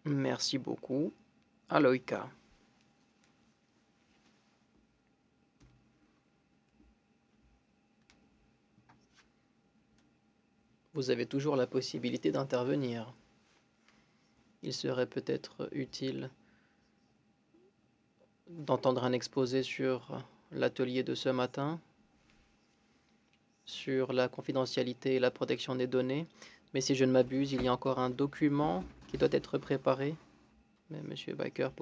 Merci beaucoup. Aloïka. Vous avez toujours la possibilité d'intervenir. Il serait peut-être utile d'entendre un exposé sur l'atelier de ce matin, sur la confidentialité et la protection des données. Mais si je ne m'abuse, il y a encore un document qui doit être préparé. Mais Monsieur Baker